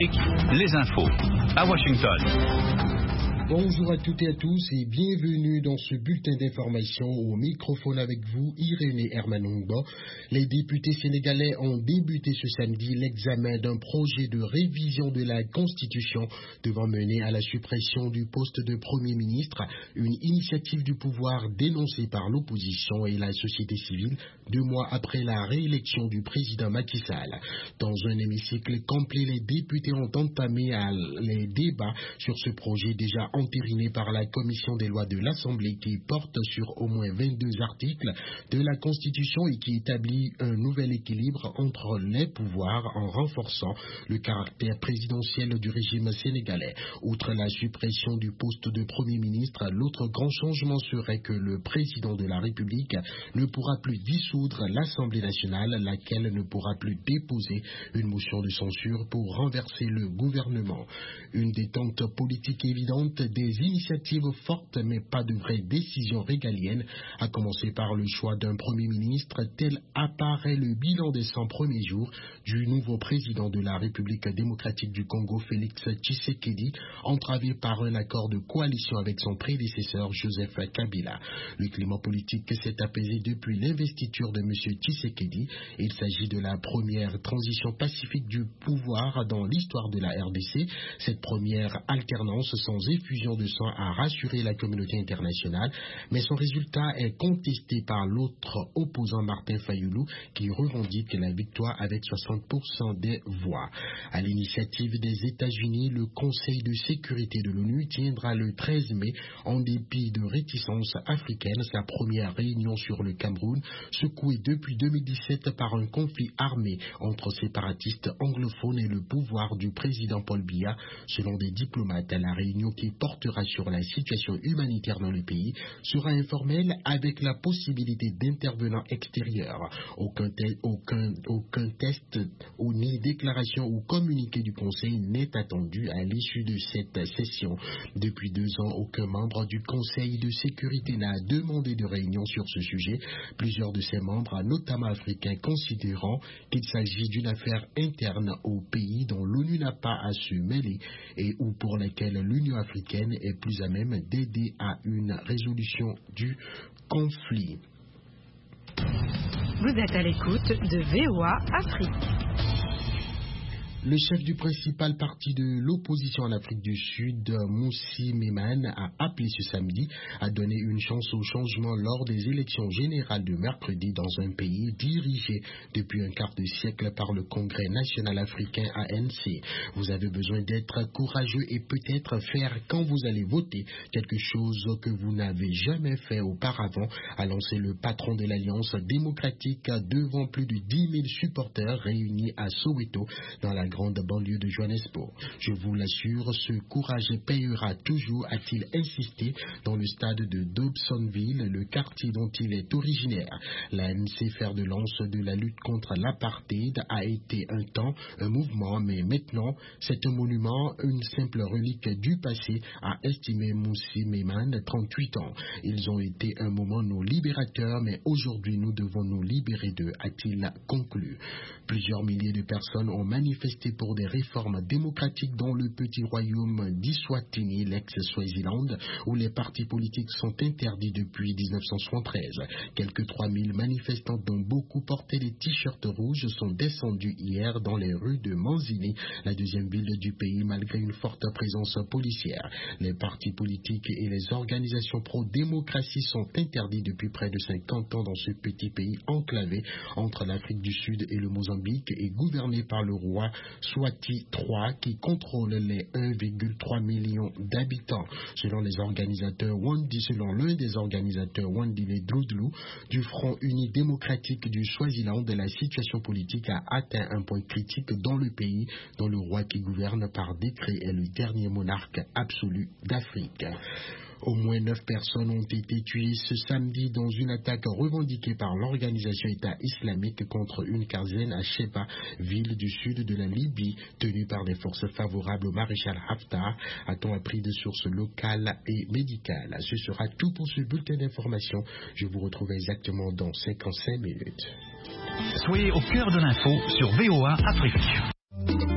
Les infos à Washington. Bonjour à toutes et à tous et bienvenue dans ce bulletin d'information. Au microphone avec vous, Irénée Hermanongba. Les députés sénégalais ont débuté ce samedi l'examen d'un projet de révision de la Constitution devant mener à la suppression du poste de Premier ministre, une initiative du pouvoir dénoncée par l'opposition et la société civile 2 mois après la réélection du président Macky Sall. Dans un hémicycle complet, les députés ont entamé les débats sur ce projet déjà entériné par la commission des lois de l'Assemblée qui porte sur au moins 22 articles de la Constitution et qui établit un nouvel équilibre entre les pouvoirs en renforçant le caractère présidentiel du régime sénégalais. Outre la suppression du poste de Premier ministre, l'autre grand changement serait que le président de la République ne pourra plus dissoudre l'Assemblée nationale, laquelle ne pourra plus déposer une motion de censure pour renverser le gouvernement. Une détente politique évidente, des initiatives fortes mais pas de vraies décisions régaliennes, à commencer par le choix d'un Premier ministre. Tel apparaît le bilan des 100 premiers jours du nouveau président de la République démocratique du Congo, Félix Tshisekedi, entravé par un accord de coalition avec son prédécesseur Joseph Kabila. Le climat politique s'est apaisé depuis l'investiture de M. Tshisekedi. Il s'agit de la première transition pacifique du pouvoir dans l'histoire de la RDC. Cette première alternance sans effusion de sang a rassuré la communauté internationale, mais son résultat est contesté par l'autre opposant Martin Fayoulou qui revendique la victoire avec 60% des voix. À l'initiative des États-Unis, le Conseil de sécurité de l'ONU tiendra le 13 mai, en dépit de réticences africaines, sa première réunion sur le Cameroun, secoué depuis 2017 par un conflit armé entre séparatistes anglophones et le pouvoir du président Paul Biya. Selon des diplomates, la réunion qui portera sur la situation humanitaire dans le pays sera informelle avec la possibilité d'intervenants extérieurs. Aucun test ou ni déclaration ou communiqué du Conseil n'est attendu à l'issue de cette session. Depuis 2 ans, aucun membre du Conseil de sécurité n'a demandé de réunion sur ce sujet. Plusieurs de ses membres, notamment africains, considérant qu'il s'agit d'une affaire interne au pays dont l'ONU n'a pas à se mêler et ou pour laquelle l'Union africaine est plus à même d'aider à une résolution du conflit. Vous êtes à l'écoute de VOA Afrique. Le chef du principal parti de l'opposition en Afrique du Sud, Moussi Maimane, a appelé ce samedi à donner une chance au changement lors des élections générales de mercredi dans un pays dirigé depuis un quart de siècle par le Congrès national africain ANC. Vous avez besoin d'être courageux et peut-être faire, quand vous allez voter, quelque chose que vous n'avez jamais fait auparavant, a lancé le patron de l'Alliance démocratique devant plus de 10 000 supporters réunis à Soweto dans la grande banlieue de Johannesburg. Je vous l'assure, ce courage payera toujours, a-t-il insisté dans le stade de Dobsonville, le quartier dont il est originaire. L'ANC, fer de lance de la lutte contre l'apartheid, a été un temps un mouvement, mais maintenant c'est un monument, une simple relique du passé, a estimé Moussi Maimane, 38 ans. Ils ont été un moment nos libérateurs, mais aujourd'hui nous devons nous libérer d'eux, a-t-il conclu. Plusieurs milliers de personnes ont manifesté pour des réformes démocratiques dans le petit royaume d'Iswatini, l'ex-Swaziland, où les partis politiques sont interdits depuis 1973. Quelques 3000 manifestants, dont beaucoup portaient des t-shirts rouges, sont descendus hier dans les rues de Manzini, la deuxième ville du pays, malgré une forte présence policière. Les partis politiques et les organisations pro-démocratie sont interdits depuis près de 50 ans dans ce petit pays enclavé entre l'Afrique du Sud et le Mozambique et gouverné par le roi Swati III qui contrôle les 1,3 million d'habitants. Selon l'un des organisateurs Wandile Drudlu du Front Uni démocratique du Swaziland, la situation politique a atteint un point critique dans le pays dont le roi qui gouverne par décret est le dernier monarque absolu d'Afrique. Au moins 9 personnes ont été tuées ce samedi dans une attaque revendiquée par l'organisation État islamique contre une caserne à Sheba, ville du sud de la Libye, tenue par des forces favorables au maréchal Haftar, a-t-on appris de sources locales et médicales. Ce sera tout pour ce bulletin d'information. Je vous retrouve exactement dans 55 minutes. Soyez au cœur de l'info sur VOA Afrique.